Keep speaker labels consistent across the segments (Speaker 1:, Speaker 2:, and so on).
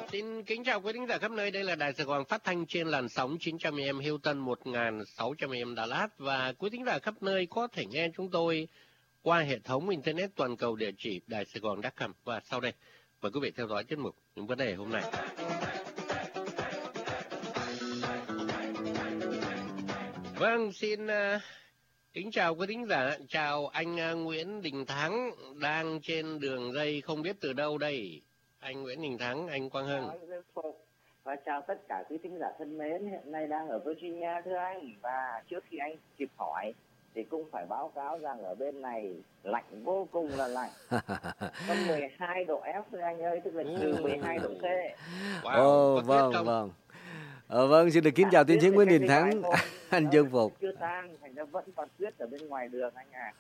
Speaker 1: Xin kính chào quý thính giả khắp nơi. Đây là Đài Sài Gòn phát thanh trên làn sóng 900 AM Hilton 1600 AM Đà Lạt, và quý thính giả khắp nơi có thể nghe chúng tôi qua hệ thống internet toàn cầu địa chỉ Đài Sài Gòn.com. Và sau đây mời quý vị theo dõi tiết mục những vấn đề hôm nay. Vâng, xin kính chào quý thính giả. Chào anh Nguyễn Đình Thắng đang trên đường dây không biết từ đâu đây. Anh Nguyễn Đình Thắng, anh Quang Hưng.
Speaker 2: Và chào tất cả quý thính giả thân mến, hiện nay đang ở Virginia thưa anh. Và trước khi anh kịp hỏi thì cũng phải báo cáo rằng ở bên này lạnh vô cùng là lạnh. Có 12 độ F thưa anh ơi, tức là trừ 12 độ C.
Speaker 1: Wow,
Speaker 3: vâng. Vâng, xin được kính chào tiến sĩ Nguyễn Đình Thắng, anh Dương Phục.
Speaker 2: Chưa tan, thành ra vẫn còn tuyết ở bên ngoài đường anh à.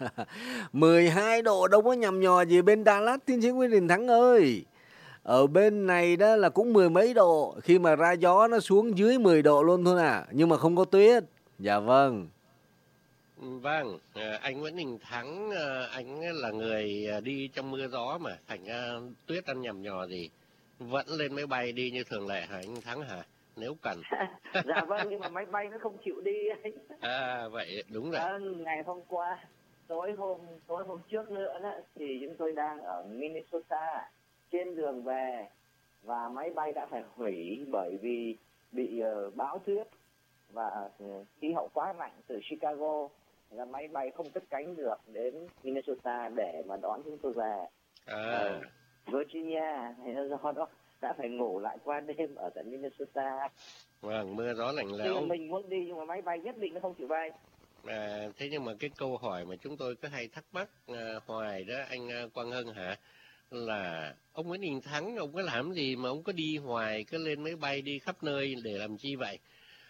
Speaker 3: 12 độ đâu có nhằm nhò gì bên Đà Lạt tiến sĩ Nguyễn Đình Thắng ơi. Ở bên này đó là cũng mười mấy độ, khi mà ra gió nó xuống dưới 10 độ luôn thôi à, nhưng mà không có tuyết. Dạ vâng.
Speaker 1: Vâng, anh Nguyễn Đình Thắng, anh là người đi trong mưa gió mà, thành ra tuyết ăn nhằm nhò gì. Vẫn lên máy bay đi như thường lệ hả anh Thắng hả? Nếu cần.
Speaker 2: Dạ vâng, nhưng mà máy bay nó không chịu đi anh.
Speaker 1: Vậy đúng rồi.
Speaker 2: Ngày hôm qua, tối hôm trước nữa đó, thì chúng tôi đang ở Minnesota trên đường về, và máy bay đã phải hủy bởi vì bị bão tuyết và khí hậu quá lạnh từ Chicago, là máy bay không cất cánh được đến Minnesota để mà đón chúng tôi về Virginia. Thì do đó đã phải ngủ lại qua đêm ở tại Minnesota.
Speaker 1: Vâng, mưa gió lạnh lẽo.
Speaker 2: Nhưng mình muốn đi nhưng mà máy bay nhất định nó không chịu bay.
Speaker 1: Thế nhưng mà cái câu hỏi mà chúng tôi cứ hay thắc mắc hoài đó anh Quang Hưng hả, là ông Nguyễn Đình Thắng ông có làm gì mà ông có đi hoài, cứ lên máy bay đi khắp nơi để làm chi vậy?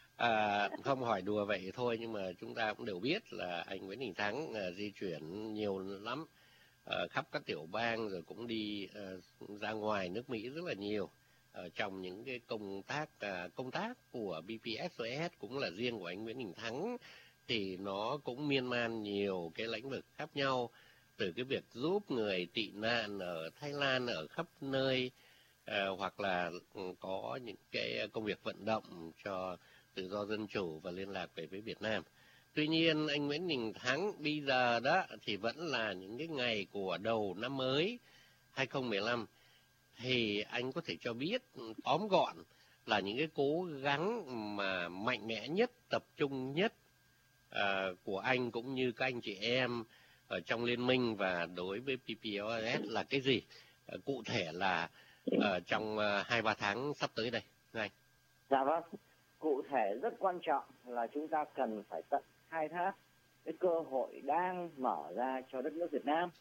Speaker 1: Không hỏi đùa vậy thôi, nhưng mà chúng ta cũng đều biết là anh Nguyễn Đình Thắng di chuyển nhiều lắm, khắp các tiểu bang, rồi cũng đi ra ngoài nước Mỹ rất là nhiều. Trong những cái công tác của BPSOS cũng là riêng của anh Nguyễn Đình Thắng, thì nó cũng miên man nhiều cái lĩnh vực khác nhau, từ cái việc giúp người tị nạn ở Thái Lan ở khắp nơi, hoặc là có những cái công việc vận động cho tự do dân chủ và liên lạc về với Việt Nam. Tuy nhiên anh Nguyễn Đình Thắng bây giờ đó thì vẫn là những cái ngày của đầu năm mới 2015, thì anh có thể cho biết tóm gọn là những cái cố gắng mà mạnh mẽ nhất, tập trung nhất của anh cũng như các anh chị em ở trong liên minh và đối với PPOS là cái gì? Cụ thể là trong 2-3 tháng sắp tới đây, anh.
Speaker 2: Dạ vâng, cụ thể rất quan trọng là chúng ta cần phải tận khai thác cái cơ hội đang mở ra cho đất nước Việt Nam.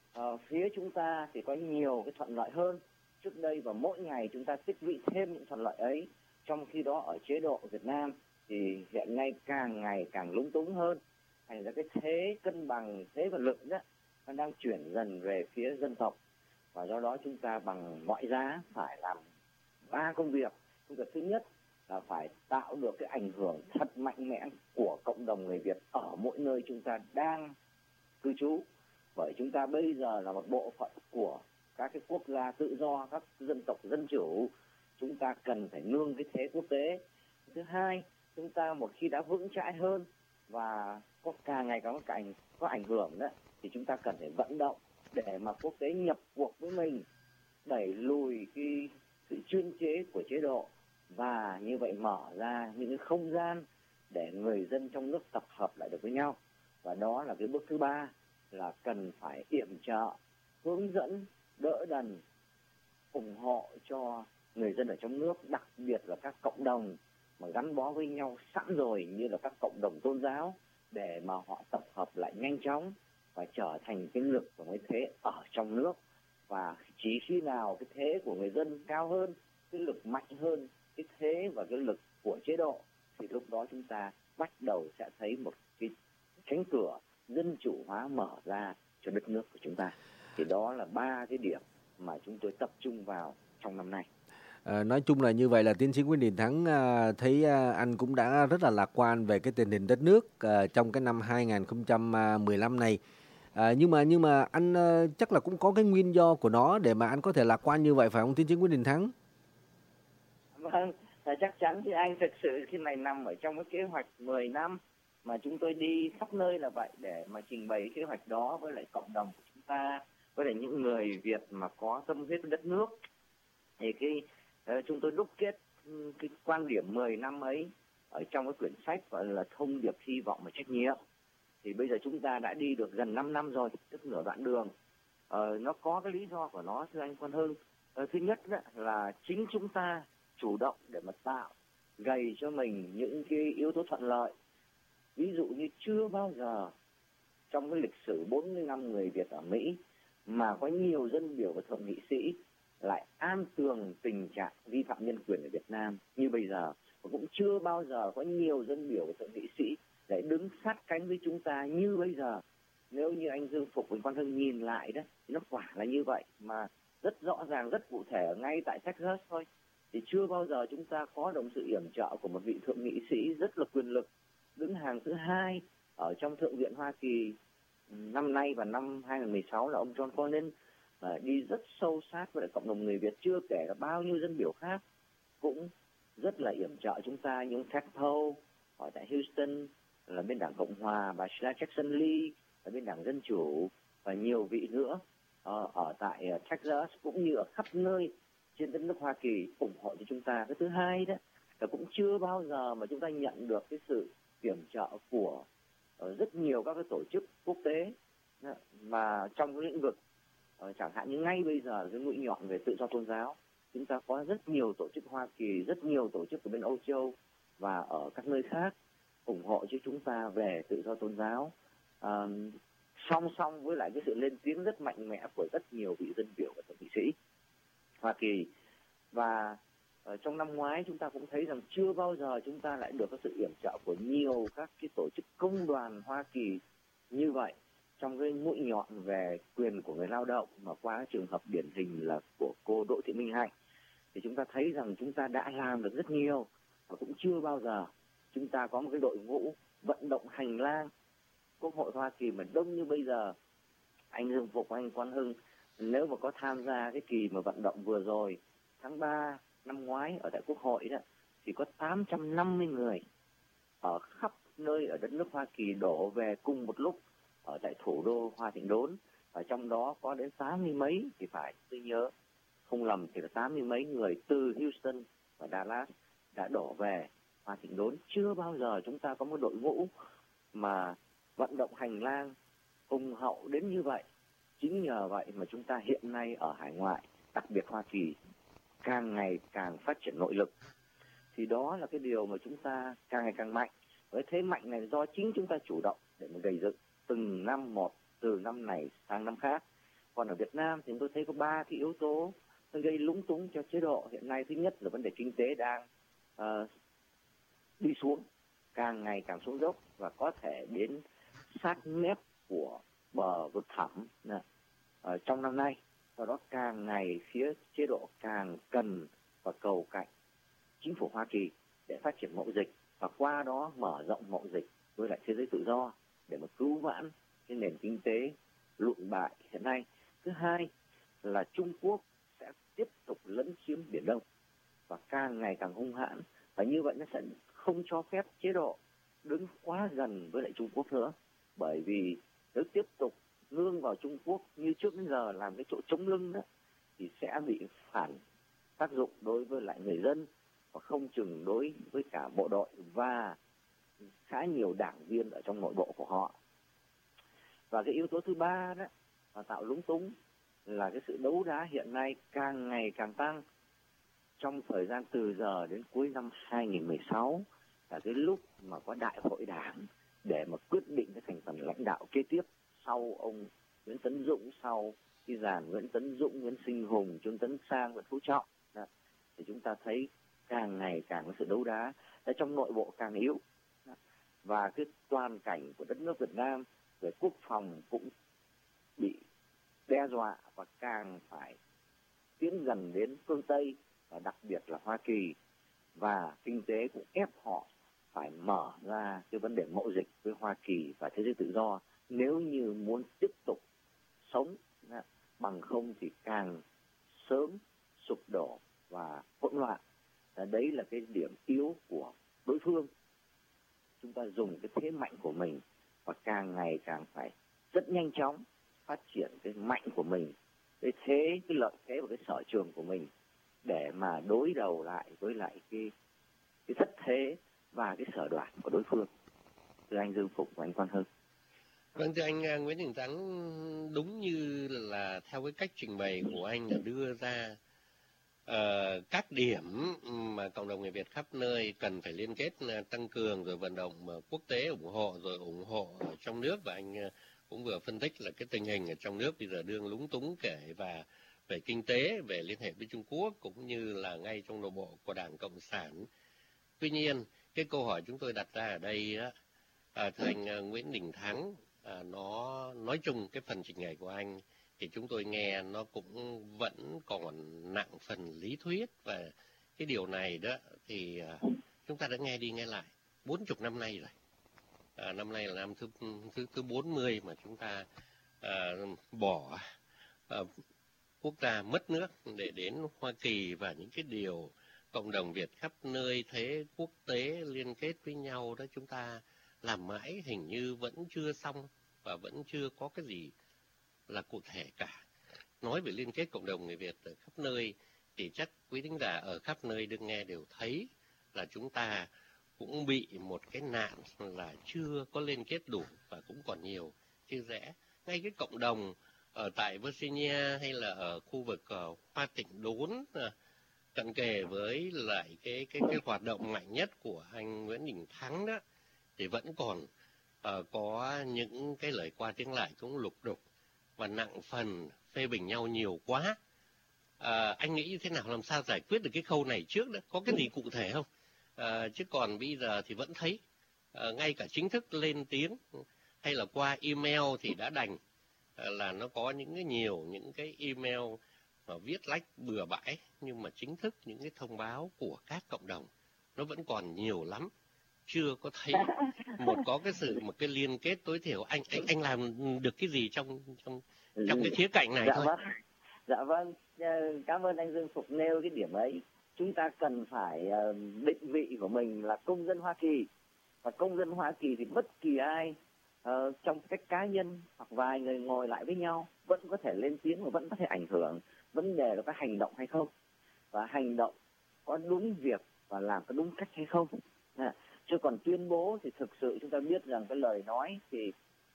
Speaker 2: Phía chúng ta thì có nhiều cái thuận lợi hơn trước đây, và mỗi ngày chúng ta tích lũy thêm những thuận lợi ấy. Trong khi đó ở chế độ Việt Nam thì hiện nay càng ngày càng lúng túng hơn, thành ra cái thế cân bằng thế và lực đó nó đang chuyển dần về phía dân tộc, và do đó chúng ta bằng mọi giá phải làm 3 công việc. Công việc thứ nhất là phải tạo được cái ảnh hưởng thật mạnh mẽ của cộng đồng người Việt ở mỗi nơi chúng ta đang cư trú, bởi chúng ta bây giờ là một bộ phận của các cái quốc gia tự do, các dân tộc dân chủ, chúng ta cần phải nương cái thế quốc tế. Thứ hai, chúng ta một khi đã vững chãi hơn và có càng ngày càng có ảnh hưởng đó, thì chúng ta cần phải vận động để mà quốc tế nhập cuộc với mình, đẩy lùi cái sự chuyên chế của chế độ, và như vậy mở ra những cái không gian để người dân trong nước tập hợp lại được với nhau. Và đó là cái bước thứ ba, là cần phải yểm trợ, hướng dẫn, đỡ đần, ủng hộ cho người dân ở trong nước, đặc biệt là các cộng đồng mà gắn bó với nhau sẵn rồi, như là các cộng đồng tôn giáo, để mà họ tập hợp lại nhanh chóng và trở thành cái lực và cái thế ở trong nước. Và chỉ khi nào cái thế của người dân cao hơn, cái lực mạnh hơn cái thế và cái lực của chế độ, thì lúc đó chúng ta bắt đầu sẽ thấy một cái cánh cửa dân chủ hóa mở ra cho đất nước của chúng ta. Thì đó là 3 cái điểm mà chúng tôi tập trung vào trong năm nay.
Speaker 3: Nói chung là như vậy là tiến sĩ Nguyễn Đình Thắng thấy anh cũng đã rất là lạc quan về cái tình hình đất nước trong cái năm 2015 này. Nhưng mà anh chắc là cũng có cái nguyên do của nó để mà anh có thể lạc quan như vậy, phải không tiến sĩ Nguyễn Đình Thắng?
Speaker 2: Vâng, chắc chắn thì anh thực sự khi này nằm ở trong cái kế hoạch 10 năm mà chúng tôi đi khắp nơi là vậy, để mà trình bày kế hoạch đó với lại cộng đồng của chúng ta, với lại những người Việt mà có tâm huyết với đất nước. Thì chúng tôi đúc kết cái quan điểm 10 năm ấy ở trong cái quyển sách gọi là Thông điệp hy vọng và trách nhiệm. Thì bây giờ chúng ta đã đi được gần 5 năm rồi, tức nửa đoạn đường. Nó có cái lý do của nó, thưa anh Quang Hưng. Thứ nhất là chính chúng ta chủ động để mà tạo gầy cho mình những cái yếu tố thuận lợi. Ví dụ như chưa bao giờ trong cái lịch sử 40 năm người Việt ở Mỹ mà có nhiều dân biểu và thượng nghị sĩ lại an tường tình trạng vi phạm nhân quyền ở Việt Nam như bây giờ. Và cũng chưa bao giờ có nhiều dân biểu và thượng nghị sĩ để đứng sát cánh với chúng ta như bây giờ. Nếu như anh Dương Phục và Quang Hưng nhìn lại đó, thì nó quả là như vậy, mà rất rõ ràng, rất cụ thể ngay tại Texas thôi. Thì chưa bao giờ chúng ta có được sự yểm trợ của một vị thượng nghị sĩ rất là quyền lực, đứng hàng thứ 2 ở trong Thượng viện Hoa Kỳ năm nay và năm 2016 là ông John Cornyn, đi rất sâu sát với cộng đồng người Việt, chưa kể là bao nhiêu dân biểu khác cũng rất là yểm trợ chúng ta, như Ted Poe ở tại Houston là bên đảng Cộng hòa, bà Sheila Jackson Lee ở bên đảng Dân Chủ, và nhiều vị nữa ở tại Texas cũng như ở khắp nơi trên đất nước Hoa Kỳ ủng hộ cho chúng ta. Cái thứ hai đó là cũng chưa bao giờ mà chúng ta nhận được cái sự yểm trợ của rất nhiều các cái tổ chức quốc tế, và trong cái lĩnh vực chẳng hạn như ngay bây giờ cái mũi nhọn về tự do tôn giáo, chúng ta có rất nhiều tổ chức Hoa Kỳ, rất nhiều tổ chức ở bên Âu Châu và ở các nơi khác ủng hộ cho chúng ta về tự do tôn giáo, song song với lại cái sự lên tiếng rất mạnh mẽ của rất nhiều vị dân biểu và thượng nghị sĩ Hoa Kỳ. Và trong năm ngoái chúng ta cũng thấy rằng chưa bao giờ chúng ta lại được cái sự yểm trợ của nhiều các cái tổ chức công đoàn Hoa Kỳ như vậy trong cái mũi nhọn về quyền của người lao động, mà qua trường hợp điển hình là của cô Đỗ Thị Minh Hạnh thì chúng ta thấy rằng chúng ta đã làm được rất nhiều, và cũng chưa bao giờ chúng ta có một cái đội ngũ vận động hành lang Quốc hội Hoa Kỳ mà đông như bây giờ. Anh Dương Phục, anh Quang Hưng, nếu mà có tham gia cái kỳ mà vận động vừa rồi tháng 3 năm ngoái ở tại Quốc hội đó, thì có 850 người ở khắp nơi ở đất nước Hoa Kỳ đổ về cùng một lúc ở tại thủ đô Hoa Thịnh Đốn, và trong đó có đến 80 mấy thì phải, tôi nhớ không lầm thì là 80 mấy người từ Houston và Dallas đã đổ về Hoa Thịnh Đốn. Chưa bao giờ chúng ta có một đội ngũ mà vận động hành lang hùng hậu đến như vậy. Chính nhờ vậy mà chúng ta hiện nay ở hải ngoại, đặc biệt Hoa Kỳ, càng ngày càng phát triển nội lực. Thì đó là cái điều mà chúng ta càng ngày càng mạnh. Với thế mạnh này do chính chúng ta chủ động để mà gây dựng từng năm một, từ năm này sang năm khác. Còn ở Việt Nam thì chúng tôi thấy có 3 cái yếu tố gây lúng túng cho chế độ hiện nay. Thứ nhất là vấn đề kinh tế đang đi xuống, càng ngày càng xuống dốc và có thể đến sát mép của bờ vực thẳm trong năm nay. Do đó càng ngày phía chế độ càng cần và cầu cạnh chính phủ Hoa Kỳ để phát triển mậu dịch, và qua đó mở rộng mậu dịch với lại thế giới tự do để mà cứu vãn cái nền kinh tế lụi bại hiện nay. Thứ hai là Trung Quốc sẽ tiếp tục lấn chiếm Biển Đông và càng ngày càng hung hãn, và như vậy nó sẽ không cho phép chế độ đứng quá gần với lại Trung Quốc nữa, bởi vì nếu tiếp tục nương vào Trung Quốc như trước đến giờ làm cái chỗ chống lưng đó thì sẽ bị phản tác dụng đối với lại người dân, và không chừng đối với cả bộ đội và khá nhiều đảng viên ở trong nội bộ của họ. Và cái yếu tố thứ ba đó mà tạo lúng túng là cái sự đấu đá hiện nay càng ngày càng tăng. Trong thời gian từ giờ đến cuối năm 2016 là cái lúc mà có đại hội đảng để mà quyết định cái thành phần lãnh đạo kế tiếp sau ông Nguyễn Tấn Dũng, sau cái dàn Nguyễn Tấn Dũng, Nguyễn Sinh Hùng, Trương Tấn Sang, Nguyễn Phú Trọng. Thì chúng ta thấy càng ngày càng có sự đấu đá ở trong nội bộ càng yếu, và cái toàn cảnh của đất nước Việt Nam về quốc phòng cũng bị đe dọa và càng phải tiến gần đến phương Tây và đặc biệt là Hoa Kỳ, và kinh tế cũng ép họ phải mở ra cái vấn đề mậu dịch với Hoa Kỳ và thế giới tự do nếu như muốn tiếp tục sống, bằng không thì càng sớm sụp đổ và hỗn loạn. Đấy cái điểm yếu của đối phương. Chúng ta dùng cái thế mạnh của mình và càng ngày càng phải rất nhanh chóng phát triển cái mạnh của mình, cái lợi thế và cái sở trường của mình để mà đối đầu lại với lại cái thất thế và cái sở đoản của đối phương. Thưa anh Dương Phục và anh Quang Hưng.
Speaker 1: Vâng, thưa anh Nguyễn Đình Thắng, đúng như là theo cái cách trình bày của anh là đưa ra các điểm mà cộng đồng người Việt khắp nơi cần phải liên kết tăng cường, rồi vận động quốc tế ủng hộ, rồi ủng hộ ở trong nước, và anh cũng vừa phân tích là cái tình hình ở trong nước bây giờ đương lúng túng kể và về kinh tế, về liên hệ với Trung Quốc, cũng như là ngay trong nội bộ của Đảng Cộng sản. Tuy nhiên, cái câu hỏi chúng tôi đặt ra ở đây đó, thưa anh Nguyễn Đình Thắng, nó nói chung cái phần trình bày của anh thì chúng tôi nghe nó cũng vẫn còn nặng phần lý thuyết, và cái điều này đó thì chúng ta đã nghe đi nghe lại 40 năm nay rồi. Năm nay là năm thứ 40 mà chúng ta bỏ quốc gia mất nước để đến Hoa Kỳ, và những cái điều cộng đồng Việt khắp nơi thế quốc tế liên kết với nhau đó, chúng ta làm mãi hình như vẫn chưa xong và vẫn chưa có cái gì là cụ thể cả. Nói về liên kết cộng đồng người Việt ở khắp nơi thì chắc quý thính giả ở khắp nơi đừng nghe đều thấy là chúng ta cũng bị một cái nạn là chưa có liên kết đủ và cũng còn nhiều chia rẽ. Ngay cái cộng đồng ở tại Virginia hay là ở khu vực Hoa Tịnh Đốn cận kề với lại cái hoạt động mạnh nhất của anh Nguyễn Đình Thắng đó, thì vẫn còn có những cái lời qua tiếng lại cũng lục đục và nặng phần phê bình nhau nhiều quá. Anh nghĩ như thế nào, làm sao giải quyết được cái khâu này trước đó? Có cái gì cụ thể không? Chứ còn bây giờ thì vẫn thấy ngay cả chính thức lên tiếng hay là qua email thì đã đành là nó có những cái email mà viết lách bừa bãi, nhưng mà chính thức những cái thông báo của các cộng đồng nó vẫn còn nhiều lắm, chưa có thấy có cái liên kết tối thiểu. Anh làm được cái gì trong cái khía cạnh này thôi?
Speaker 2: Dạ vâng, cảm ơn anh Dương Phục nêu cái điểm ấy. Chúng ta cần phải định vị của mình là công dân Hoa Kỳ, và công dân Hoa Kỳ thì bất kỳ ai trong cách cá nhân hoặc vài người ngồi lại với nhau vẫn có thể lên tiếng và vẫn có thể ảnh hưởng. Vấn đề là có hành động hay không, và hành động có đúng việc và làm có đúng cách hay không. Chứ còn tuyên bố thì thực sự chúng ta biết rằng cái lời nói thì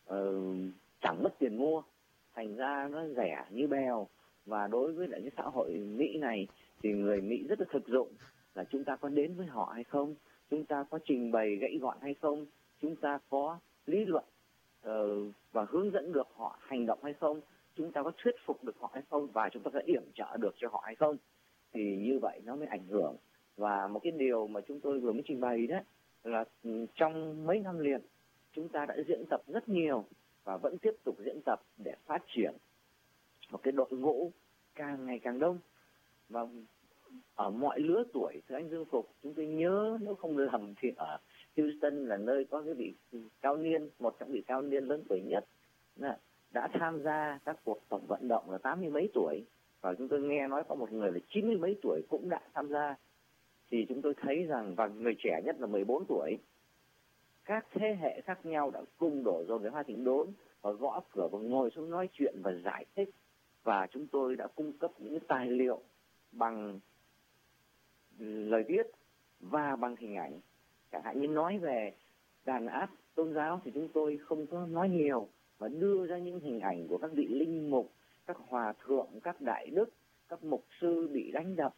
Speaker 2: chẳng mất tiền mua, thành ra nó rẻ như bèo. Và đối với lại cái xã hội Mỹ này thì người Mỹ rất là thực dụng, là chúng ta có đến với họ hay không, chúng ta có trình bày gãy gọn hay không, chúng ta có lý luận và hướng dẫn được họ hành động hay không, chúng ta có thuyết phục được họ hay không, và chúng ta có yểm trợ được cho họ hay không, thì như vậy nó mới ảnh hưởng. Và một cái điều mà chúng tôi vừa mới trình bày đó là trong mấy năm liền chúng ta đã diễn tập rất nhiều và vẫn tiếp tục diễn tập để phát triển một cái đội ngũ càng ngày càng đông và ở mọi lứa tuổi. Thưa anh Dương Phục, chúng tôi nhớ nếu không lầm thì ở Houston là nơi có cái vị cao niên, một trong vị cao niên lớn tuổi nhất đã tham gia các cuộc tổng vận động là 80 mấy tuổi, và chúng tôi nghe nói có một người là 90 mấy tuổi cũng đã tham gia. Thì chúng tôi thấy rằng, và người trẻ nhất là 14 tuổi, các thế hệ khác nhau đã cùng đổ dồn về Hoa Tịnh Đốn và gõ cửa và ngồi xuống nói chuyện và giải thích. Và chúng tôi đã cung cấp những tài liệu bằng lời viết và bằng hình ảnh. Chẳng hạn như nói về đàn áp tôn giáo thì chúng tôi không có nói nhiều, và đưa ra những hình ảnh của các vị linh mục, các hòa thượng, các đại đức, các mục sư bị đánh đập,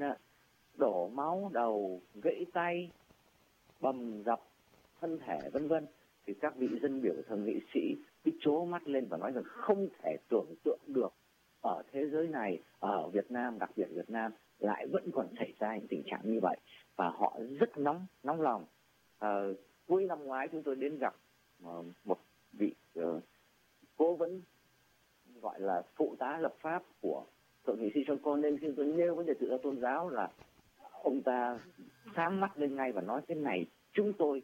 Speaker 2: đổ máu đầu, gãy tay, bầm dập thân thể vân vân. Thì các vị dân biểu thượng nghị sĩ cứ trố mắt lên và nói rằng không thể tưởng tượng được ở thế giới này, ở Việt Nam, đặc biệt Việt Nam lại vẫn còn xảy ra những tình trạng như vậy, và họ rất nóng lòng. Cuối năm ngoái chúng tôi đến gặp một vị cố vấn gọi là phụ tá lập pháp của thượng nghị sĩ John Cornyn. Khi tôi nêu vấn đề tự do tôn giáo là ông ta sáng mắt lên ngay và nói thế này: chúng tôi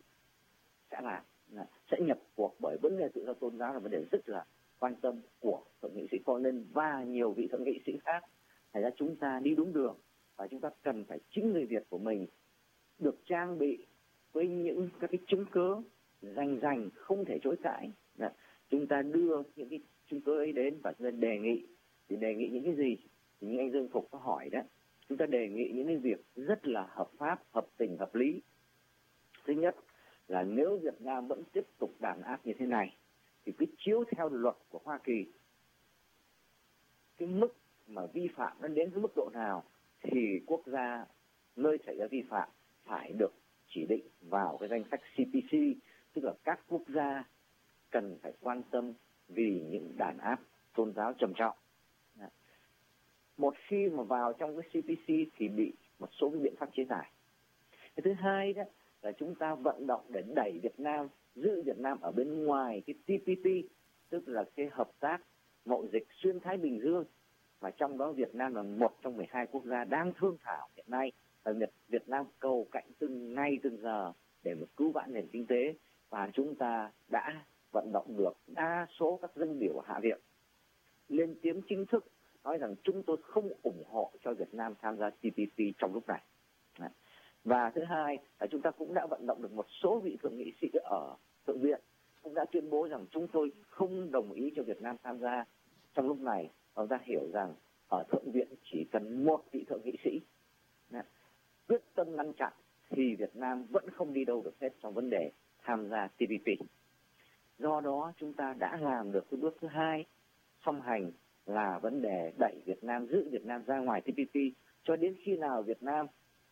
Speaker 2: sẽ nhập cuộc, bởi vấn đề tự do tôn giáo là vấn đề rất là quan tâm của thượng nghị sĩ Cornyn và nhiều vị thượng nghị sĩ khác. Thành ra chúng ta đi đúng đường, và chúng ta cần phải chính người Việt của mình được trang bị với những các cái chứng cứ rành không thể chối cãi. Chúng ta đưa những cái chứng cứ ấy đến và chúng ta đề nghị. Thì đề nghị những cái gì? Thì như anh Dương Phục có hỏi đó, chúng ta đề nghị những cái việc rất là hợp pháp, hợp tình, hợp lý. Thứ nhất là nếu Việt Nam vẫn tiếp tục đàn áp như thế này thì cứ chiếu theo luật của Hoa Kỳ, cái mức mà vi phạm nó đến cái mức độ nào thì quốc gia nơi xảy ra vi phạm phải được chỉ định vào cái danh sách CPC, tức là các quốc gia cần phải quan tâm vì những đàn áp tôn giáo trầm trọng. Một khi mà vào trong cái CPC thì bị một số cái biện pháp chế tài. Cái thứ hai đó là chúng ta vận động để đẩy Việt Nam, giữ Việt Nam ở bên ngoài cái TPP, tức là cái hợp tác mậu dịch xuyên Thái Bình Dương, và trong đó Việt Nam là một trong 12 quốc gia đang thương thảo hiện nay, và Việt Nam cầu cạnh từng ngày từng giờ để mà cứu vãn nền kinh tế, và chúng ta đã vận động được đa số các dân biểu Hạ viện lên tiếng chính thức nói rằng chúng tôi không ủng hộ cho Việt Nam tham gia TPP trong lúc này. Và thứ hai là chúng ta cũng đã vận động được một số vị thượng nghị sĩ ở Thượng viện cũng đã tuyên bố rằng chúng tôi không đồng ý cho Việt Nam tham gia trong lúc này. Chúng ta hiểu rằng ở Thượng viện chỉ cần một vị thượng nghị sĩ quyết tâm ngăn chặn thì Việt Nam vẫn không đi đâu được hết trong vấn đề tham gia TPP. Do đó chúng ta đã làm được cái bước thứ hai song hành là vấn đề đẩy Việt Nam, giữ Việt Nam ra ngoài TPP cho đến khi nào Việt Nam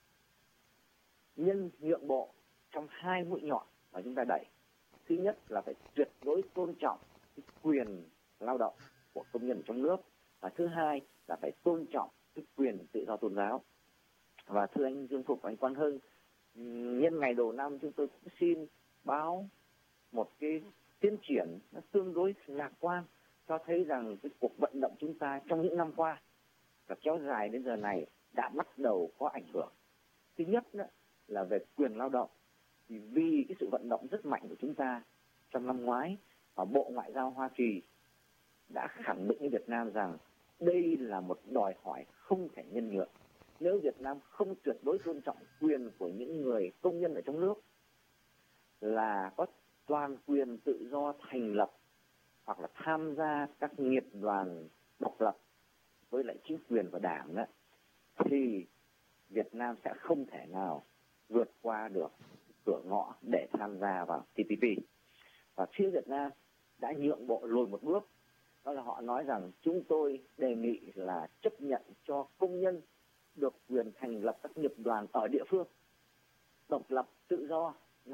Speaker 2: nhượng bộ trong hai mũi nhọn mà chúng ta đẩy. Thứ nhất là phải tuyệt đối tôn trọng cái quyền lao động của công nhân trong nước, và thứ hai là phải tôn trọng cái quyền tự do tôn giáo. Và thưa anh Dương Phục và anh Quang Hưng, nhân ngày đầu năm chúng tôi cũng xin báo một cái tiến triển nó tương đối lạc quan, cho thấy rằng cái cuộc vận động chúng ta trong những năm qua và kéo dài đến giờ này đã bắt đầu có ảnh hưởng. Thứ nhất là về quyền lao động, thì vì cái sự vận động rất mạnh của chúng ta trong năm ngoái, và Bộ Ngoại giao Hoa Kỳ đã khẳng định với Việt Nam rằng đây là một đòi hỏi không thể nhân nhượng. Nếu Việt Nam không tuyệt đối tôn trọng quyền của những người công nhân ở trong nước là có toàn quyền tự do thành lập hoặc là tham gia các nghiệp đoàn độc lập với lại chính quyền và đảng đó, thì Việt Nam sẽ không thể nào vượt qua được cửa ngõ để tham gia vào TPP. Và phía Việt Nam đã nhượng bộ lùi một bước, đó là họ nói rằng chúng tôi đề nghị là chấp nhận cho công nhân được quyền thành lập các nghiệp đoàn ở địa phương độc lập tự do,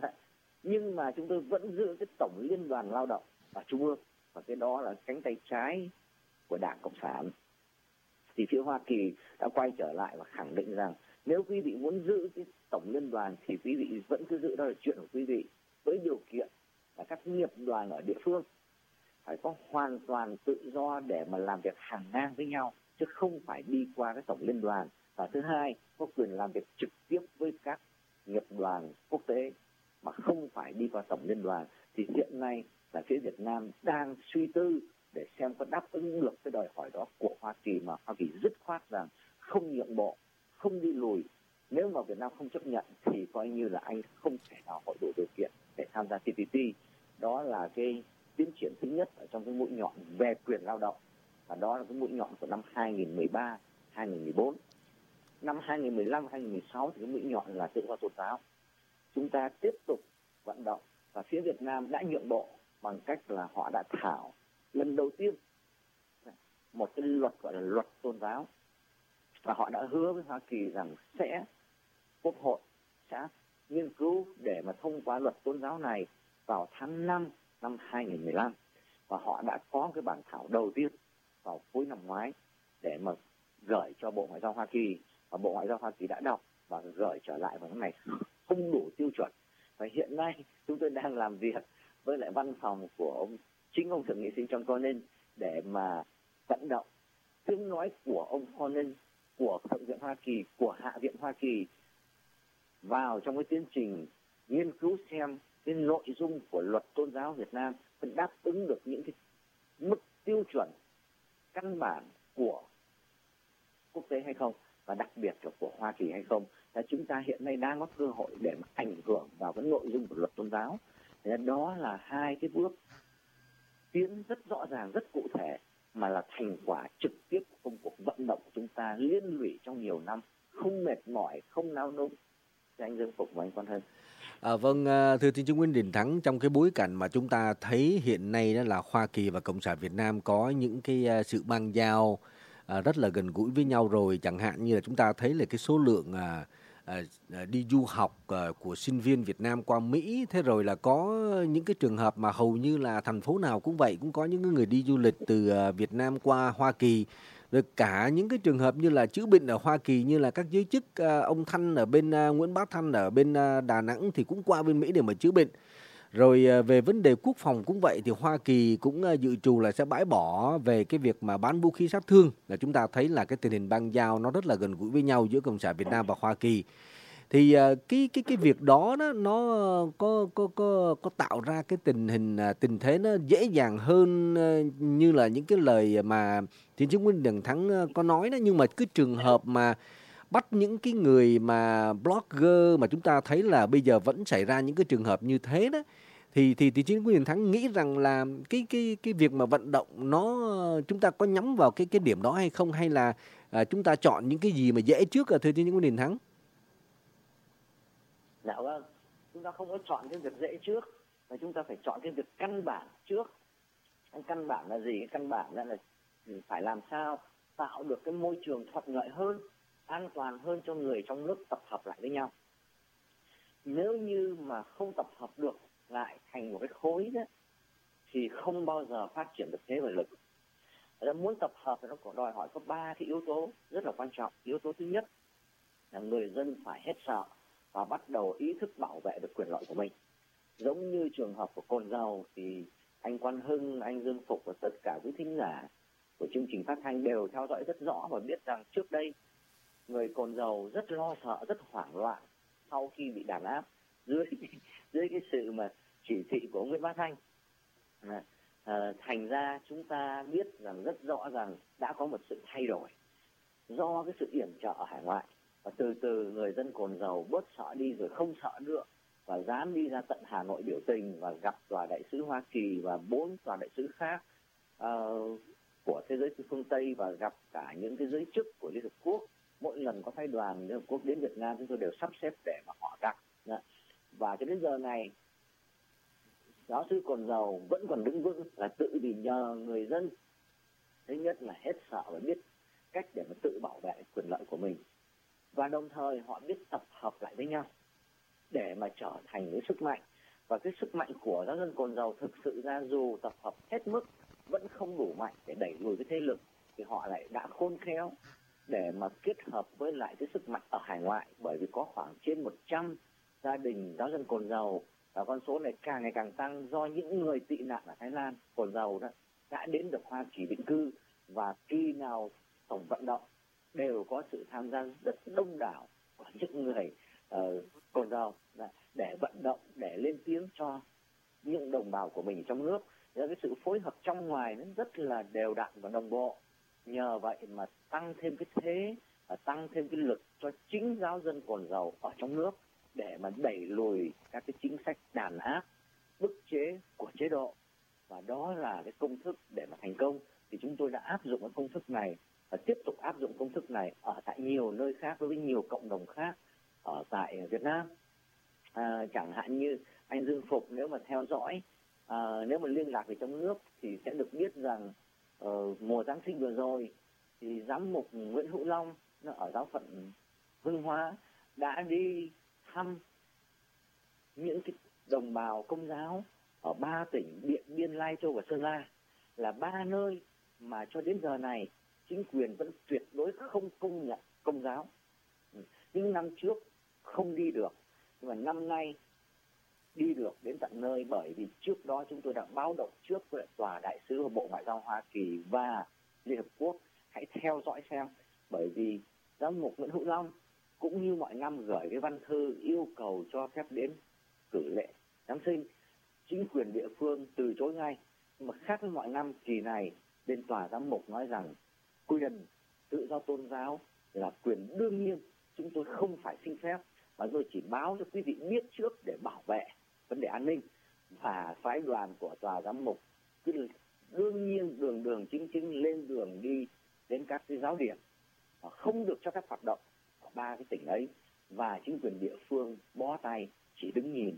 Speaker 2: nhưng mà chúng tôi vẫn giữ cái tổng liên đoàn lao động ở trung ương, và cái đó là cánh tay trái của Đảng Cộng sản. Thì phía Hoa Kỳ đã quay trở lại và khẳng định rằng nếu quý vị muốn giữ cái tổng liên đoàn thì quý vị vẫn cứ giữ, đó là chuyện của quý vị, với điều kiện là các nghiệp đoàn ở địa phương phải có hoàn toàn tự do để mà làm việc hàng ngang với nhau, chứ không phải đi qua cái tổng liên đoàn. Và thứ hai, có quyền làm việc trực tiếp với các nghiệp đoàn quốc tế mà không phải đi qua tổng liên đoàn. Thì hiện nay là phía Việt Nam đang suy tư để xem có đáp ứng được cái đòi hỏi đó của Hoa Kỳ, mà Hoa Kỳ dứt khoát rằng không nhượng bộ, không đi lùi. Nếu mà Việt Nam không chấp nhận thì coi như là anh không thể nào hội đủ điều kiện để tham gia TPP. Đó là cái tiến triển thứ nhất ở trong cái mũi nhọn về quyền lao động, và đó là cái mũi nhọn của năm 2013, 2014. Năm 2015, 2016 thì cái mũi nhọn là tự do tôn giáo. Chúng ta tiếp tục vận động, và phía Việt Nam đã nhượng bộ bằng cách là họ đã thảo lần đầu tiên một cái luật gọi là luật tôn giáo, và họ đã hứa với Hoa Kỳ rằng Quốc hội sẽ nghiên cứu để mà thông qua luật tôn giáo này vào tháng 5 năm 2015, và họ đã có cái bản thảo đầu tiên vào cuối năm ngoái để mà gửi cho Bộ Ngoại giao Hoa Kỳ, và Bộ Ngoại giao Hoa Kỳ đã đọc và gửi trở lại vào cái này không đủ tiêu chuẩn. Và hiện nay chúng tôi đang làm việc với lại văn phòng của chính ông thượng nghị sĩ John Cornyn để mà vận động tiếng nói của ông Cornyn, của Thượng viện Hoa Kỳ, của Hạ viện Hoa Kỳ vào trong cái tiến trình nghiên cứu xem cái nội dung của luật tôn giáo Việt Nam đáp ứng được những cái mức tiêu chuẩn căn bản của quốc tế hay không, và đặc biệt là của Hoa Kỳ hay không. là chúng ta hiện nay đang có cơ hội để mà ảnh hưởng vào cái nội dung của luật tôn giáo. Thế đó là hai cái bước tiến rất rõ ràng, rất cụ thể, mà là thành quả trực tiếp của công cuộc vận động của chúng ta liên lụy trong nhiều năm, không mệt mỏi, không nao núng. Anh Dương Phục và anh Quang Hân.
Speaker 3: Vâng, thưa tiến sĩ Nguyễn Đình Thắng, trong cái bối cảnh mà chúng ta thấy hiện nay đó là Hoa Kỳ và Cộng sản Việt Nam có những cái sự bang giao rất là gần gũi với nhau rồi, chẳng hạn như là chúng ta thấy là cái số lượng đi du học của sinh viên Việt Nam qua Mỹ, thế rồi là có những cái trường hợp mà hầu như là thành phố nào cũng vậy, cũng có những người đi du lịch từ Việt Nam qua Hoa Kỳ, rồi cả những cái trường hợp như là chữa bệnh ở Hoa Kỳ, như là các giới chức ông Thanh ở bên Nguyễn Bá Thanh ở bên Đà Nẵng thì cũng qua bên Mỹ để mà chữa bệnh. Rồi về vấn đề quốc phòng cũng vậy, thì Hoa Kỳ cũng dự trù là sẽ bãi bỏ về cái việc mà bán vũ khí sát thương. Là chúng ta thấy là cái tình hình bang giao nó rất là gần gũi với nhau giữa Cộng sản Việt Nam và Hoa Kỳ. Thì cái việc đó nó có tạo ra cái tình thế nó dễ dàng hơn như là những cái lời mà tiến sĩ Nguyễn Đình Thắng có nói đó, nhưng mà cái trường hợp mà bắt những cái người mà blogger mà chúng ta thấy là bây giờ vẫn xảy ra những cái trường hợp như thế đó, thì tiến sĩ Nguyễn Đình Thắng nghĩ rằng là cái việc mà vận động nó, chúng ta có nhắm vào cái điểm đó hay không, hay là chúng ta chọn những cái gì mà dễ trước thưa tiến sĩ Nguyễn Đình Thắng?
Speaker 2: Dạ vâng, chúng ta không có chọn cái việc dễ trước, mà chúng ta phải chọn cái việc căn bản trước. Cái căn bản là gì? Cái căn bản là phải làm sao tạo được cái môi trường thuận lợi hơn, an toàn hơn cho người trong nước tập hợp lại với nhau. Nếu như mà không tập hợp được lại thành một cái khối đó, thì không bao giờ phát triển được thế và lực. Muốn tập hợp thì nó có đòi hỏi có 3 cái yếu tố rất là quan trọng. Yếu tố thứ nhất là người dân phải hết sợ và bắt đầu ý thức bảo vệ được quyền lợi của mình. Giống như trường hợp của Cồn Dầu thì anh Quang Hưng, anh Dương Phục và tất cả quý thính giả của chương trình phát thanh đều theo dõi rất rõ và biết rằng trước đây người Cồn Dầu rất lo sợ, rất hoảng loạn sau khi bị đàn áp dưới cái sự mà chỉ thị của ông Nguyễn Bá Thanh. Thành ra chúng ta biết rằng rất rõ rằng đã có một sự thay đổi do cái sự yểm trợ ở hải ngoại, và từ từ người dân Cồn Dầu bớt sợ đi rồi, không sợ nữa và dám đi ra tận Hà Nội biểu tình và gặp tòa đại sứ Hoa Kỳ và 4 tòa đại sứ khác của thế giới phương Tây, và gặp cả những cái giới chức của Liên Hợp Quốc. Mỗi lần có phái đoàn Liên Hợp Quốc đến Việt Nam chúng tôi đều sắp xếp để mà họ gặp. Và cho đến giờ này giáo sư Cồn Dầu vẫn còn đứng vững là tự vì nhờ người dân thứ nhất là hết sợ và biết cách để mà tự bảo vệ quyền lợi của mình, và đồng thời họ biết tập hợp lại với nhau để mà trở thành cái sức mạnh. Và cái sức mạnh của giáo dân Cồn Dầu thực sự ra dù tập hợp hết mức vẫn không đủ mạnh để đẩy lùi cái thế lực, thì họ lại đã khôn khéo để mà kết hợp với lại cái sức mạnh ở hải ngoại, bởi vì có khoảng trên 100 gia đình giáo dân Cồn Dầu, và con số này càng ngày càng tăng do những người tị nạn ở Thái Lan, Cồn Dầu đó đã đến được Hoa Kỳ định cư, và khi nào tổng vận động đều có sự tham gia rất đông đảo của những người Cồn Dầu để vận động, để lên tiếng cho những đồng bào của mình trong nước. Nên cái sự phối hợp trong ngoài nó rất là đều đặn và đồng bộ. Nhờ vậy mà tăng thêm cái thế và tăng thêm cái lực cho chính giáo dân Cồn Dầu ở trong nước để mà đẩy lùi các cái chính sách đàn áp, bức chế của chế độ. Và đó là cái công thức để mà thành công. Thì chúng tôi đã áp dụng cái công thức này và tiếp tục áp dụng công thức này ở tại nhiều nơi khác đối với nhiều cộng đồng khác ở tại Việt Nam. Chẳng hạn như anh Dương Phục nếu mà theo dõi, nếu mà liên lạc về trong nước thì sẽ được biết rằng mùa Giáng sinh vừa rồi thì giám mục Nguyễn Hữu Long ở giáo phận Hưng Hóa đã đi thăm những cái đồng bào Công giáo ở 3 tỉnh Điện Biên, Lai Châu và Sơn La, là 3 nơi mà cho đến giờ này chính quyền vẫn tuyệt đối không công nhận Công giáo. Những năm trước không đi được, nhưng mà năm nay đi được đến tận nơi, bởi vì trước đó chúng tôi đã báo động trước với tòa đại sứ và Bộ Ngoại giao Hoa Kỳ và Liên Hợp Quốc hãy theo dõi xem, bởi vì giám mục Nguyễn Hữu Long cũng như mọi năm gửi cái văn thư yêu cầu cho phép đến cử lễ Giáng sinh. Chính quyền địa phương từ chối ngay, nhưng mà khác với mọi năm, kỳ này bên tòa giám mục nói rằng quyền tự do tôn giáo là quyền đương nhiên chúng tôi không phải xin phép, mà tôi chỉ báo cho quý vị biết trước để bảo vệ vấn đề an ninh. Và phái đoàn của tòa giám mục cứ đương nhiên đường chính lên đường đi đến các cái giáo điểm, không được cho phép hoạt động ở 3 cái tỉnh ấy, và chính quyền địa phương bó tay chỉ đứng nhìn,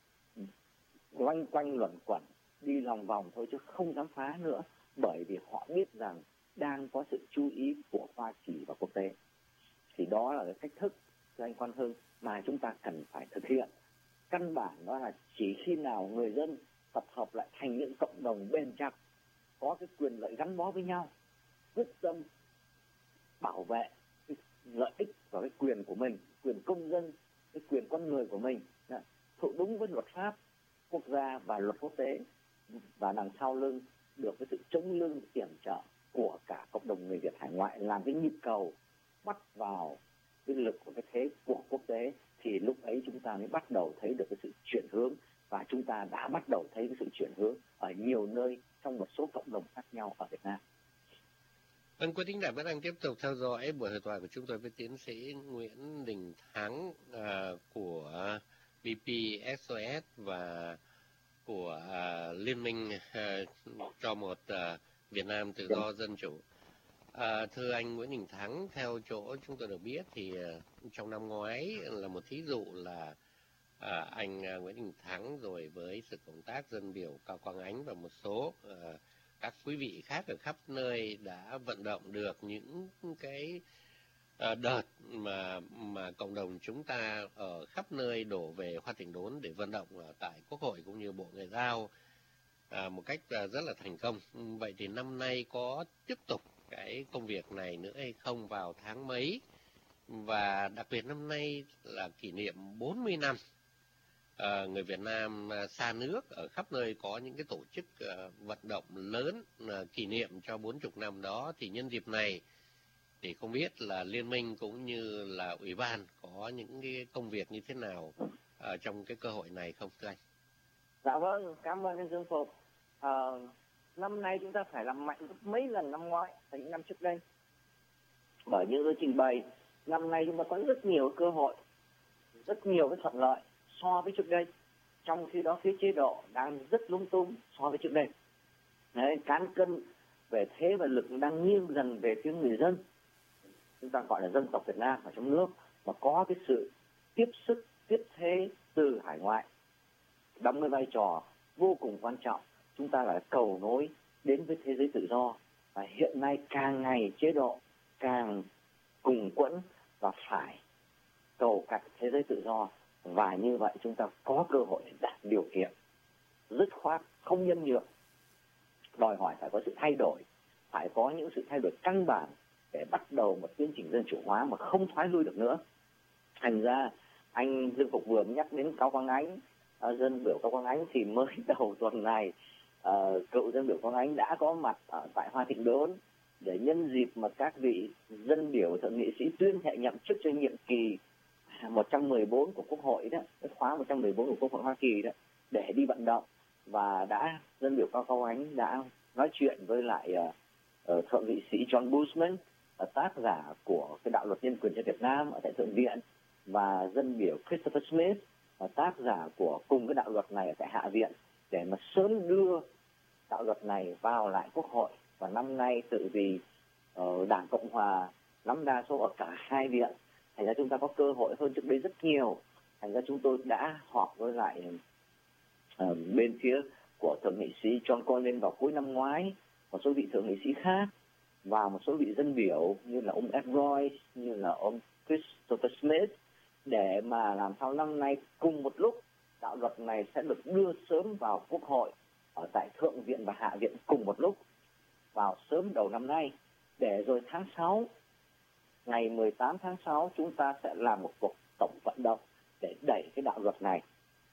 Speaker 2: loanh quanh luẩn quẩn, đi lòng vòng thôi chứ không dám phá nữa, bởi vì họ biết rằng đang có sự chú ý của Hoa Kỳ và quốc tế. Thì đó là cái cách thức, thưa anh Quang Hưng, mà chúng ta cần phải thực hiện. Căn bản đó là chỉ khi nào người dân tập hợp lại thành những cộng đồng bền chặt, có cái quyền lợi gắn bó với nhau, quyết tâm bảo vệ cái lợi ích và cái quyền của mình, quyền công dân, cái quyền con người của mình, thuộc đúng với luật pháp quốc gia và luật quốc tế, và đằng sau lưng được cái sự chống lưng yểm trợ của cả cộng đồng người Việt hải ngoại, làm cái nhịp cầu bắt vào cái lực của cái thế của quốc tế, thì lúc ấy chúng ta mới bắt đầu thấy được cái sự chuyển hướng, và chúng ta đã bắt đầu thấy cái sự chuyển hướng ở nhiều nơi trong một số cộng đồng khác nhau ở Việt Nam.
Speaker 1: Vâng, quý thính giả vẫn đang tiếp tục theo dõi buổi hội thoại của chúng tôi với tiến sĩ Nguyễn Đình Thắng của BPSOS và của Liên minh cho một Việt Nam tự do dân chủ. Thưa anh Nguyễn Đình Thắng, theo chỗ chúng tôi được biết thì trong năm ngoái là một thí dụ là anh Nguyễn Đình Thắng rồi với sự cộng tác dân biểu Cao Quang Ánh và một số các quý vị khác ở khắp nơi đã vận động được những cái đợt mà cộng đồng chúng ta ở khắp nơi đổ về Hoa Thịnh Đốn để vận động tại Quốc hội cũng như Bộ Ngoại giao một cách rất là thành công. Vậy thì năm nay có tiếp tục cái công việc này nữa hay không vào tháng mấy? Và đặc biệt năm nay là kỷ niệm 40 năm người Việt Nam xa nước, ở khắp nơi có những cái tổ chức vận động lớn kỷ niệm cho 40 năm đó, thì nhân dịp này thì không biết là Liên minh cũng như là Ủy ban có những cái công việc như thế nào trong cái cơ hội này không thưa anh?
Speaker 2: Dạ vâng, cảm ơn anh Dương Phục. Năm nay chúng ta phải làm mạnh gấp mấy lần năm ngoái và những năm trước đây. Bởi như tôi trình bày, năm nay chúng ta có rất nhiều cơ hội, rất nhiều cái thuận lợi so với trước đây. Trong khi đó phía chế độ đang rất lung tung so với trước đây. Đấy, cán cân về thế và lực đang nghiêng dần về phía người dân. Chúng ta gọi là dân tộc Việt Nam ở trong nước, mà có cái sự tiếp sức, tiếp thế từ hải ngoại, đóng cái vai trò vô cùng quan trọng. Chúng ta là cầu nối đến với thế giới tự do, và hiện nay càng ngày chế độ càng cùng quẫn và phải cầu cạnh thế giới tự do, và như vậy chúng ta có cơ hội đạt điều kiện dứt khoát, không nhân nhượng, đòi hỏi phải có sự thay đổi, phải có những sự thay đổi căn bản để bắt đầu một tiến trình dân chủ hóa mà không thoái lui được nữa. Thành ra anh Dương Phục vừa nhắc đến Cao Quang Ánh, dân biểu Cao Quang Ánh, thì mới đầu tuần này cựu dân biểu Quang Ánh đã có mặt ở tại Hoa Thịnh Đốn để nhân dịp mà các vị dân biểu thượng nghị sĩ tuyên thệ nhậm chức cho nhiệm kỳ 114 của Quốc hội đó, cái khóa 114 của Quốc hội Hoa Kỳ đó, để đi vận động. Và dân biểu Cao Quang Ánh đã nói chuyện với lại thượng nghị sĩ John Boozman, tác giả của cái đạo luật nhân quyền cho Việt Nam ở tại Thượng viện, và dân biểu Christopher Smith, tác giả của cùng cái đạo luật này ở tại Hạ viện, để mà sớm đưa đạo luật này vào lại Quốc hội. Và năm nay tự vì Đảng Cộng Hòa nắm đa số ở cả hai viện, thành ra chúng ta có cơ hội hơn trước đây rất nhiều. Thành ra chúng tôi đã họp với lại bên phía của thượng nghị sĩ John Cornyn vào cuối năm ngoái, một số vị thượng nghị sĩ khác, và một số vị dân biểu như là ông Ed Royce, như là ông Christopher Smith, để mà làm sao năm nay cùng một lúc đạo luật này sẽ được đưa sớm vào Quốc hội ở tại Thượng viện và Hạ viện cùng một lúc vào sớm đầu năm nay, để rồi tháng 6, ngày 18 tháng 6 chúng ta sẽ làm một cuộc tổng vận động để đẩy cái đạo luật này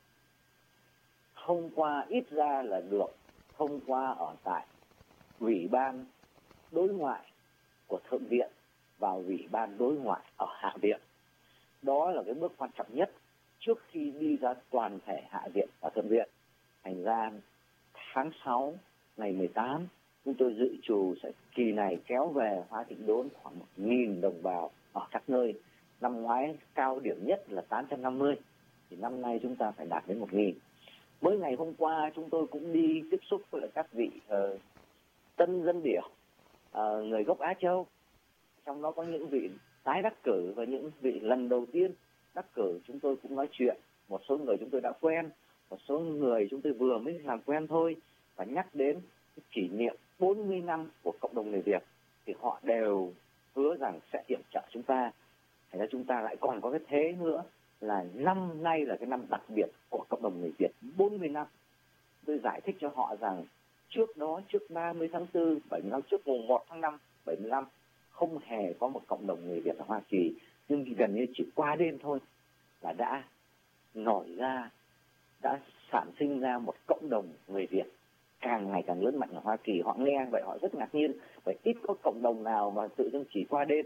Speaker 2: thông qua, ít ra là được thông qua ở tại Ủy ban Đối ngoại của Thượng viện và Ủy ban Đối ngoại ở Hạ viện. Đó là cái bước quan trọng nhất trước khi đi ra toàn thể Hạ viện và Thượng viện. Thành ra tháng 6 ngày 18 chúng tôi dự trù sẽ kỳ này kéo về Hoa Thịnh Đốn khoảng 1.000 đồng bào ở các nơi Năm ngoái cao điểm nhất là 850, thì năm nay chúng ta phải đạt đến 1.000. Mới ngày hôm qua chúng tôi cũng đi tiếp xúc với lại các vị tân dân biểu, người gốc Á Châu. Trong đó có những vị tái đắc cử và những vị lần đầu tiên đắc cử. Chúng tôi cũng nói chuyện. Một số người chúng tôi đã quen, một số người chúng tôi vừa mới làm quen thôi, và nhắc đến cái kỷ niệm 40 năm của cộng đồng người Việt thì họ đều hứa rằng sẽ yểm trợ chúng ta. Thành ra chúng ta lại còn có cái thế nữa là năm nay là cái năm đặc biệt của cộng đồng người Việt, 40 năm. Tôi giải thích cho họ rằng trước đó, trước 30 tháng 4, 75, trước mùng 1 tháng 5, 75, không hề có một cộng đồng người Việt ở Hoa Kỳ, nhưng gần như chỉ qua đêm thôi là đã nổi ra, đã sản sinh ra một cộng đồng người Việt càng ngày càng lớn mạnh ở Hoa Kỳ. Họ nghe vậy họ rất ngạc nhiên, bởi ít có cộng đồng nào mà tự dưng chỉ qua đêm